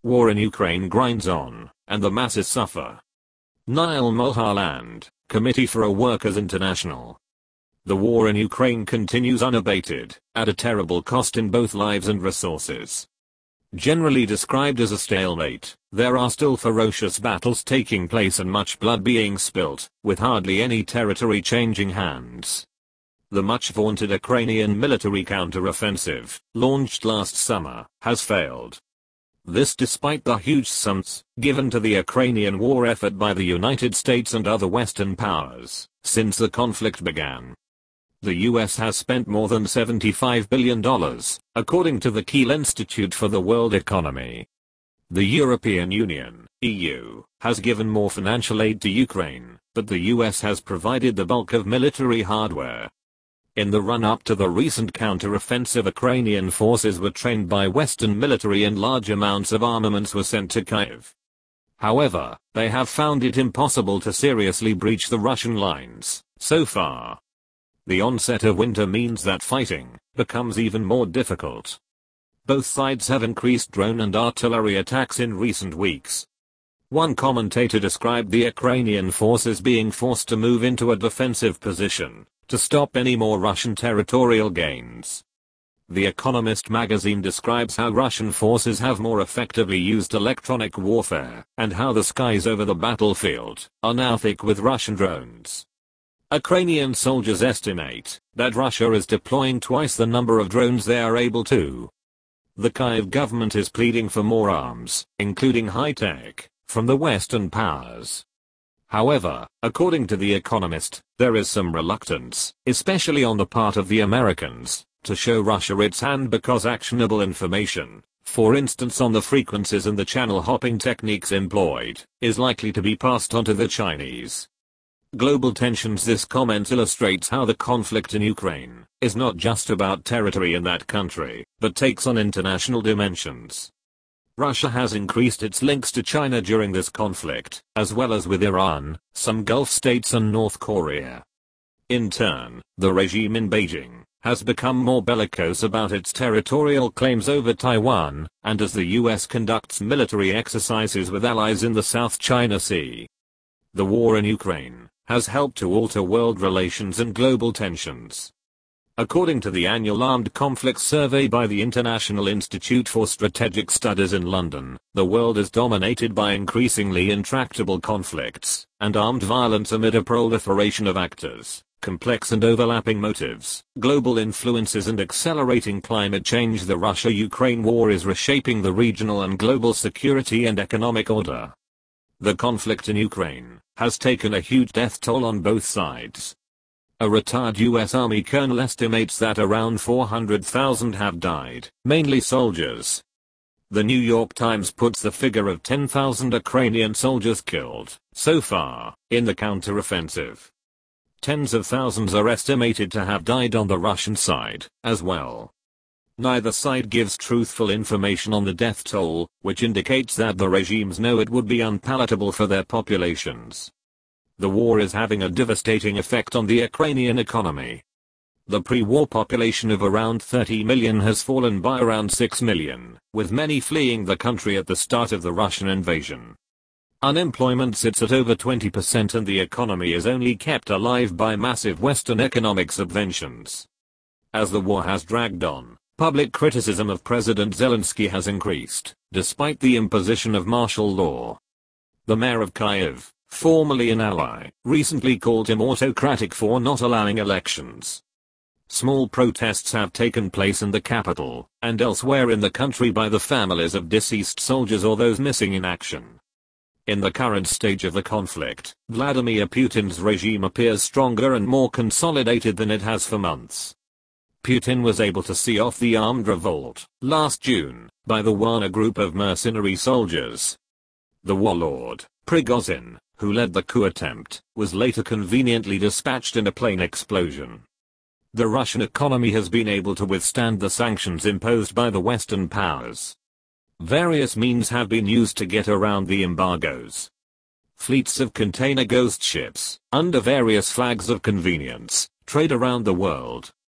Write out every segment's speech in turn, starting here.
War in Ukraine grinds on, and the masses suffer. Nile Mohalland, Committee for a Workers International. The war in Ukraine continues unabated, at a terrible cost in both lives and resources. Generally described as a stalemate, there are still ferocious battles taking place and much blood being spilt, with hardly any territory changing hands. The much vaunted Ukrainian military counteroffensive, launched last summer, has failed. This despite the huge sums given to the Ukrainian war effort by the United States and other Western powers since the conflict began. The US has spent more than $75 billion, according to the Kiel Institute for the World Economy. The European Union, EU, has given more financial aid to Ukraine, but the US has provided the bulk of military hardware. In the run-up to the recent counter-offensive, Ukrainian forces were trained by Western military and large amounts of armaments were sent to Kyiv. However, they have found it impossible to seriously breach the Russian lines, so far. The onset of winter means that fighting becomes even more difficult. Both sides have increased drone and artillery attacks in recent weeks. One commentator described the Ukrainian forces being forced to move into a defensive position to stop any more Russian territorial gains. The Economist magazine describes how Russian forces have more effectively used electronic warfare, and how the skies over the battlefield are now thick with Russian drones. Ukrainian soldiers estimate that Russia is deploying twice the number of drones they are able to. The Kyiv government is pleading for more arms, including high-tech, from the Western powers. However, according to The Economist, there is some reluctance, especially on the part of the Americans, to show Russia its hand because actionable information, for instance on the frequencies and the channel hopping techniques employed, is likely to be passed on to the Chinese. Global tensions. This comment illustrates how the conflict in Ukraine is not just about territory in that country, but takes on international dimensions. Russia has increased its links to China during this conflict, as well as with Iran, some Gulf states and North Korea. In turn, the regime in Beijing has become more bellicose about its territorial claims over Taiwan, and as the US conducts military exercises with allies in the South China Sea. The war in Ukraine has helped to alter world relations and global tensions. According to the annual Armed Conflicts Survey by the International Institute for Strategic Studies in London, the world is dominated by increasingly intractable conflicts and armed violence amid a proliferation of actors, complex and overlapping motives, global influences and accelerating climate change. The Russia-Ukraine war is reshaping the regional and global security and economic order. The conflict in Ukraine has taken a huge death toll on both sides. A retired US Army colonel estimates that around 400,000 have died, mainly soldiers. The New York Times puts the figure of 10,000 Ukrainian soldiers killed, so far, in the counteroffensive. Tens of thousands are estimated to have died on the Russian side, as well. Neither side gives truthful information on the death toll, which indicates that the regimes know it would be unpalatable for their populations. The war is having a devastating effect on the Ukrainian economy. The pre-war population of around 30 million has fallen by around 6 million, with many fleeing the country at the start of the Russian invasion. Unemployment sits at over 20% and the economy is only kept alive by massive Western economic subventions. As the war has dragged on, public criticism of President Zelensky has increased, despite the imposition of martial law. The mayor of Kyiv, formerly an ally, recently called him autocratic for not allowing elections. Small protests have taken place in the capital, and elsewhere in the country by the families of deceased soldiers or those missing in action. In the current stage of the conflict, Vladimir Putin's regime appears stronger and more consolidated than it has for months. Putin was able to see off the armed revolt, last June, by the Wagner group of mercenary soldiers. The warlord, Prigozhin, who led the coup attempt, was later conveniently dispatched in a plane explosion. The Russian economy has been able to withstand the sanctions imposed by the Western powers. Various means have been used to get around the embargoes. Fleets of container ghost ships, under various flags of convenience, trade around the world.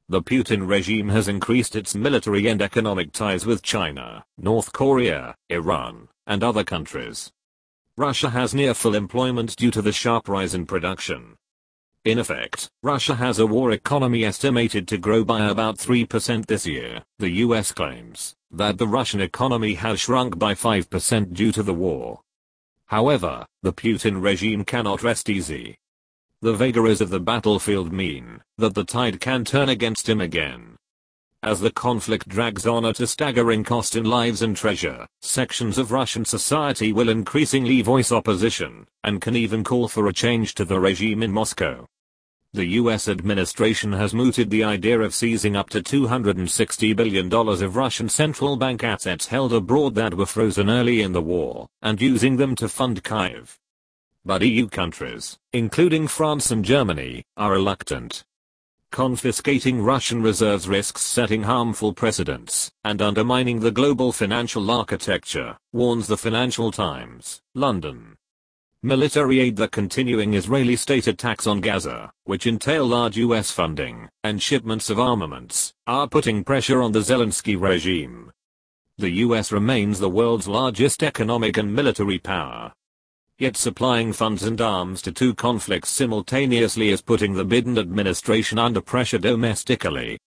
the Putin regime has increased its military and economic ties with China, North Korea, Iran, and other countries. Russia has near full employment due to the sharp rise in production. In effect, Russia has a war economy estimated to grow by about 3% this year. The US claims that the Russian economy has shrunk by 5% due to the war. However, the Putin regime cannot rest easy. The vagaries of the battlefield mean that the tide can turn against him again. As the conflict drags on at a staggering cost in lives and treasure, sections of Russian society will increasingly voice opposition, and can even call for a change to the regime in Moscow. The US administration has mooted the idea of seizing up to $260 billion of Russian central bank assets held abroad that were frozen early in the war, and using them to fund Kyiv. But EU countries, including France and Germany, are reluctant. Confiscating Russian reserves risks setting harmful precedents and undermining the global financial architecture, warns the Financial Times, London. Military aid. The continuing Israeli state attacks on Gaza, which entail large US funding and shipments of armaments, are putting pressure on the Zelensky regime. The US remains the world's largest economic and military power. Yet supplying funds and arms to two conflicts simultaneously is putting the Biden administration under pressure domestically.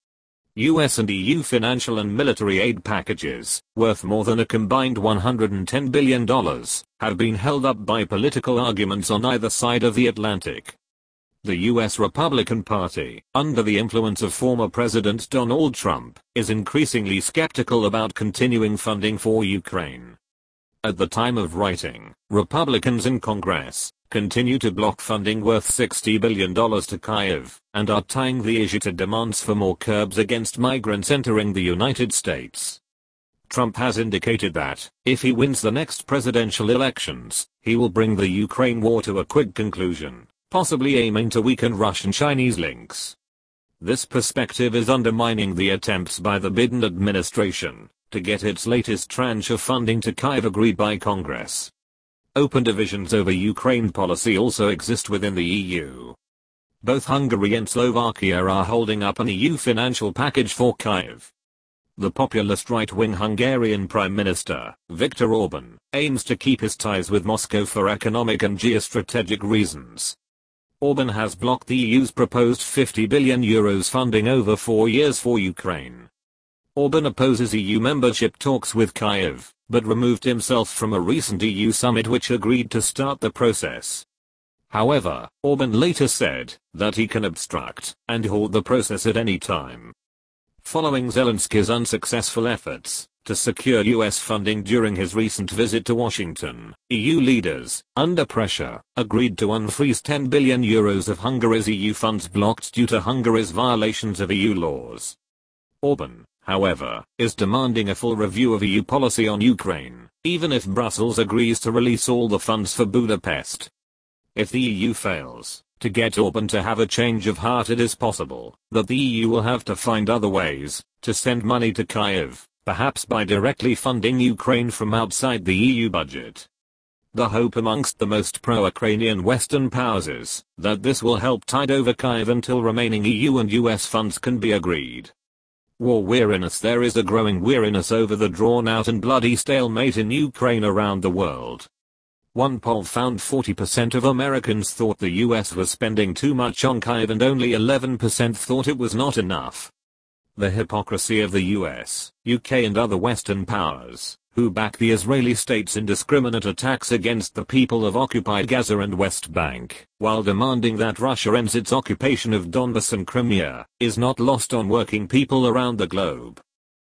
US and EU financial and military aid packages, worth more than a combined $110 billion, have been held up by political arguments on either side of the Atlantic. The US Republican Party, under the influence of former President Donald Trump, is increasingly skeptical about continuing funding for Ukraine. At the time of writing, Republicans in Congress continue to block funding worth $60 billion to Kyiv, and are tying the issue to demands for more curbs against migrants entering the United States. Trump has indicated that, if he wins the next presidential elections, he will bring the Ukraine war to a quick conclusion, possibly aiming to weaken Russian-Chinese links. This perspective is undermining the attempts by the Biden administration to get its latest tranche of funding to Kyiv agreed by Congress. Open divisions over Ukraine policy also exist within the EU. Both Hungary and Slovakia are holding up an EU financial package for Kyiv. The populist right-wing Hungarian Prime Minister, Viktor Orban, aims to keep his ties with Moscow for economic and geostrategic reasons. Orban has blocked the EU's proposed €50 billion funding over 4 years for Ukraine. Orban opposes EU membership talks with Kyiv, but removed himself from a recent EU summit which agreed to start the process. However, Orban later said that he can obstruct and halt the process at any time. Following Zelensky's unsuccessful efforts to secure US funding during his recent visit to Washington, EU leaders, under pressure, agreed to unfreeze €10 billion of Hungary's EU funds blocked due to Hungary's violations of EU laws. Orban, however, is demanding a full review of EU policy on Ukraine, even if Brussels agrees to release all the funds for Budapest. If the EU fails to get Orban to have a change of heart, it is possible that the EU will have to find other ways to send money to Kyiv, perhaps by directly funding Ukraine from outside the EU budget. The hope amongst the most pro-Ukrainian Western powers is that this will help tide over Kyiv until remaining EU and US funds can be agreed. War weariness. There is a growing weariness over the drawn-out and bloody stalemate in Ukraine around the world. One poll found 40% of Americans thought the US was spending too much on Kyiv and only 11% thought it was not enough. The hypocrisy of the US, UK and other Western powers, who back the Israeli state's indiscriminate attacks against the people of occupied Gaza and West Bank, while demanding that Russia ends its occupation of Donbas and Crimea, is not lost on working people around the globe.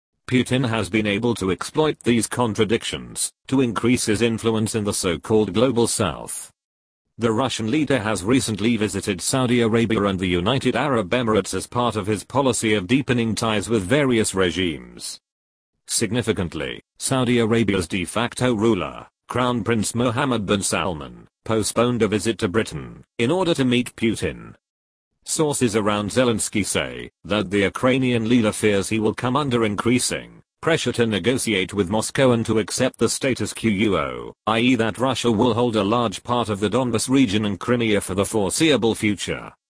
Putin has been able to exploit these contradictions to increase his influence in the so-called Global South. The Russian leader has recently visited Saudi Arabia and the United Arab Emirates as part of his policy of deepening ties with various regimes. Significantly, Saudi Arabia's de facto ruler, Crown Prince Mohammed bin Salman, postponed a visit to Britain in order to meet Putin. Sources around Zelensky say that the Ukrainian leader fears he will come under increasing pressure to negotiate with Moscow and to accept the status quo, i.e. that Russia will hold a large part of the Donbas region and Crimea for the foreseeable future.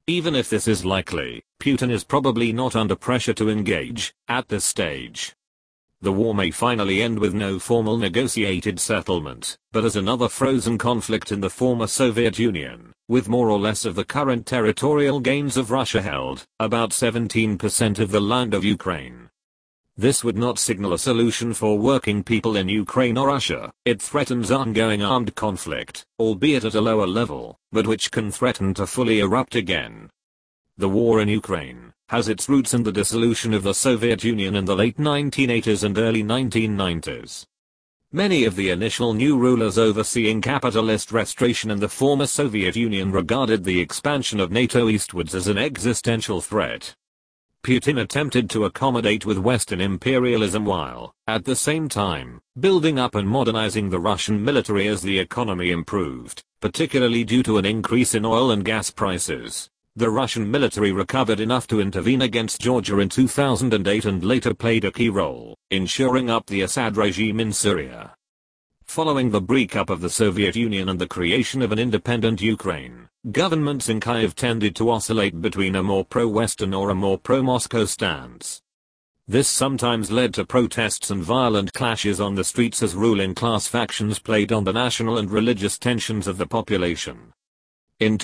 Even if this is likely, Putin is probably not under pressure to engage at this stage. The war may finally end with no formal negotiated settlement, but as another frozen conflict in the former Soviet Union, with more or less of the current territorial gains of Russia held, about 17% of the land of Ukraine. This would not signal a solution for working people in Ukraine or Russia. It threatens ongoing armed conflict, albeit at a lower level, but which can threaten to fully erupt again. The war in Ukraine has its roots in the dissolution of the Soviet Union in the late 1980s and early 1990s. Many of the initial new rulers overseeing capitalist restoration in the former Soviet Union regarded the expansion of NATO eastwards as an existential threat. Putin attempted to accommodate with Western imperialism while, at the same time, building up and modernizing the Russian military as the economy improved, particularly due to an increase in oil and gas prices. The Russian military recovered enough to intervene against Georgia in 2008 and later played a key role in shoring up the Assad regime in Syria. Following the breakup of the Soviet Union and the creation of an independent Ukraine, governments in Kyiv tended to oscillate between a more pro-Western or a more pro-Moscow stance. This sometimes led to protests and violent clashes on the streets as ruling class factions played on the national and religious tensions of the population. In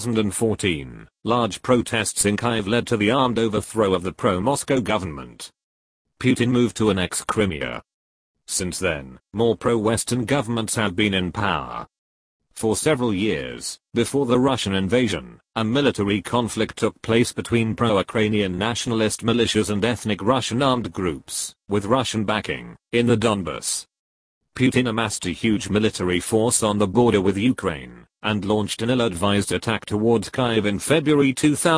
2014, large protests in Kyiv led to the armed overthrow of the pro-Moscow government. Putin moved to annex Crimea. Since then, more pro-Western governments have been in power. For several years, before the Russian invasion, a military conflict took place between pro-Ukrainian nationalist militias and ethnic Russian armed groups, with Russian backing, in the Donbas. Putin amassed a huge military force on the border with Ukraine, and launched an ill-advised attack towards Kyiv in February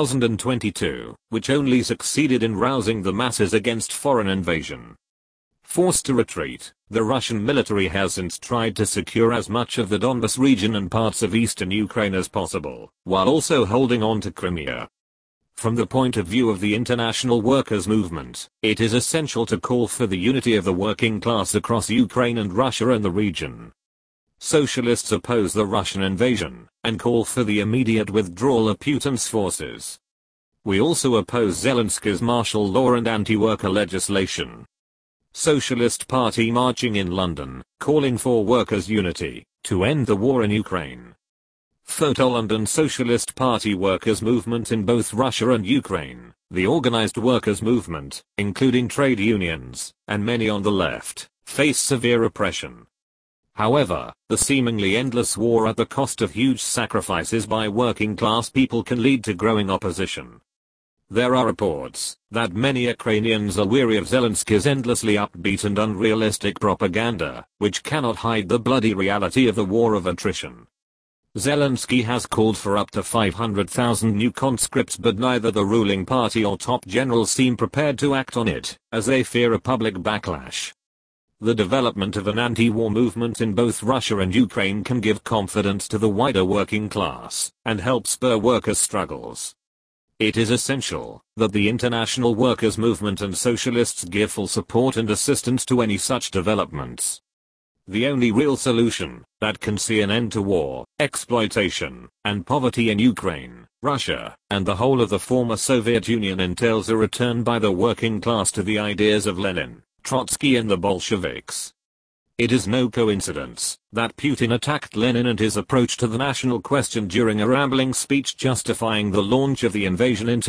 2022, which only succeeded in rousing the masses against foreign invasion. Forced to retreat, the Russian military has since tried to secure as much of the Donbas region and parts of eastern Ukraine as possible, while also holding on to Crimea. From the point of view of the international workers' movement, it is essential to call for the unity of the working class across Ukraine and Russia and the region. Socialists oppose the Russian invasion, and call for the immediate withdrawal of Putin's forces. We also oppose Zelensky's martial law and anti-worker legislation. Socialist Party marching in London, calling for workers' unity, to end the war in Ukraine. Photo London Socialist Party workers' movement in both Russia and Ukraine, the organized workers' movement, including trade unions, and many on the left, face severe oppression. However, the seemingly endless war at the cost of huge sacrifices by working class people can lead to growing opposition. There are reports that many Ukrainians are weary of Zelensky's endlessly upbeat and unrealistic propaganda, which cannot hide the bloody reality of the war of attrition. Zelensky has called for up to 500,000 new conscripts, but neither the ruling party or top generals seem prepared to act on it, as they fear a public backlash. The development of an anti-war movement in both Russia and Ukraine can give confidence to the wider working class, and help spur workers' struggles. It is essential that the international workers' movement and socialists give full support and assistance to any such developments. The only real solution that can see an end to war, exploitation, and poverty in Ukraine, Russia, and the whole of the former Soviet Union entails a return by the working class to the ideas of Lenin, Trotsky and the Bolsheviks. It is no coincidence that Putin attacked Lenin and his approach to the national question during a rambling speech justifying the launch of the invasion in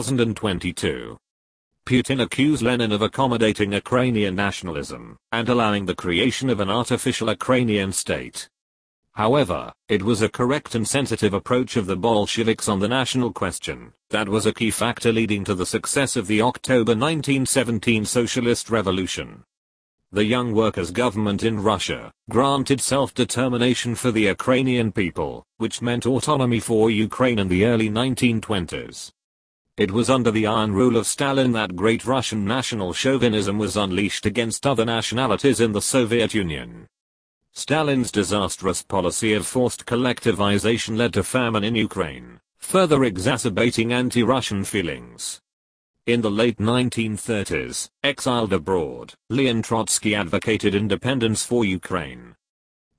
2022. Putin accused Lenin of accommodating Ukrainian nationalism and allowing the creation of an artificial Ukrainian state. However, it was a correct and sensitive approach of the Bolsheviks on the national question that was a key factor leading to the success of the October 1917 Socialist Revolution. The Young Workers' Government in Russia granted self-determination for the Ukrainian people, which meant autonomy for Ukraine in the early 1920s. It was under the iron rule of Stalin that great Russian national chauvinism was unleashed against other nationalities in the Soviet Union. Stalin's disastrous policy of forced collectivization led to famine in Ukraine, further exacerbating anti-Russian feelings. In the late 1930s, exiled abroad, Leon Trotsky advocated independence for Ukraine.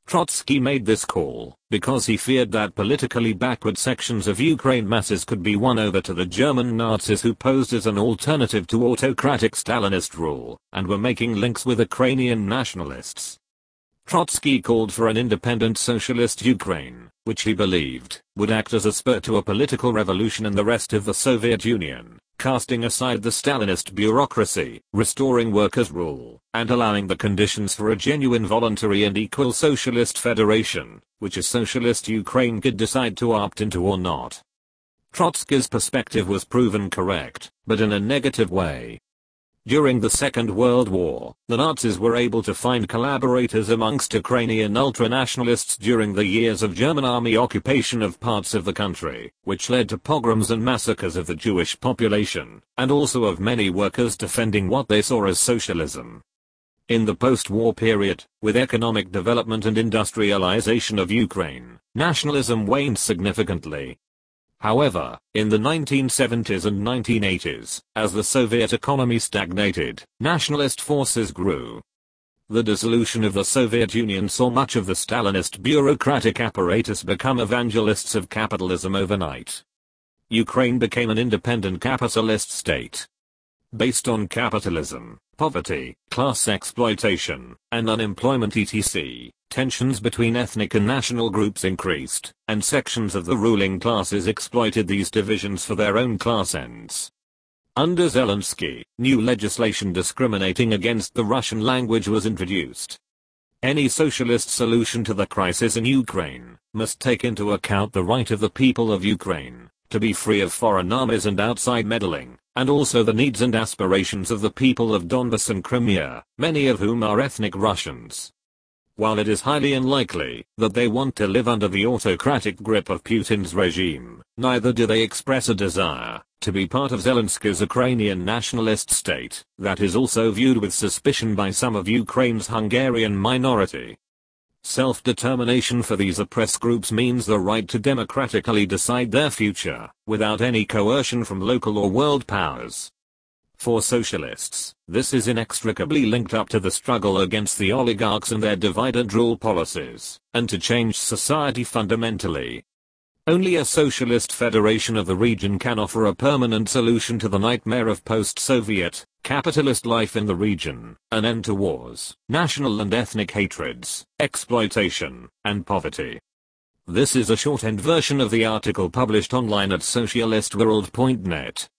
Trotsky made this call because he feared that politically backward sections of Ukraine masses could be won over to the German Nazis, who posed as an alternative to autocratic Stalinist rule and were making links with Ukrainian nationalists. Trotsky called for an independent socialist Ukraine, which he believed would act as a spur to a political revolution in the rest of the Soviet Union, casting aside the Stalinist bureaucracy, restoring workers' rule, and allowing the conditions for a genuine voluntary and equal socialist federation, which a socialist Ukraine could decide to opt into or not. Trotsky's perspective was proven correct, but in a negative way. During the Second World War, the Nazis were able to find collaborators amongst Ukrainian ultranationalists during the years of German army occupation of parts of the country, which led to pogroms and massacres of the Jewish population, and also of many workers defending what they saw as socialism. In the post-war period, with economic development and industrialization of Ukraine, nationalism waned significantly. However, in the 1970s and 1980s, as the Soviet economy stagnated, nationalist forces grew. The dissolution of the Soviet Union saw much of the Stalinist bureaucratic apparatus become evangelists of capitalism overnight. Ukraine became an independent capitalist state. Based on capitalism, poverty, class exploitation, and unemployment etc., tensions between ethnic and national groups increased, and sections of the ruling classes exploited these divisions for their own class ends. Under Zelensky, new legislation discriminating against the Russian language was introduced. Any socialist solution to the crisis in Ukraine must take into account the right of the people of Ukraine to be free of foreign armies and outside meddling, and also the needs and aspirations of the people of Donbas and Crimea, many of whom are ethnic Russians. While it is highly unlikely that they want to live under the autocratic grip of Putin's regime, neither do they express a desire to be part of Zelensky's Ukrainian nationalist state that is also viewed with suspicion by some of Ukraine's Hungarian minority. Self-determination for these oppressed groups means the right to democratically decide their future, without any coercion from local or world powers. For socialists, this is inextricably linked up to the struggle against the oligarchs and their divide-and-rule policies, and to change society fundamentally. Only a socialist federation of the region can offer a permanent solution to the nightmare of post-Soviet, capitalist life in the region, an end to wars, national and ethnic hatreds, exploitation, and poverty. This is a shorthand version of the article published online at socialistworld.net.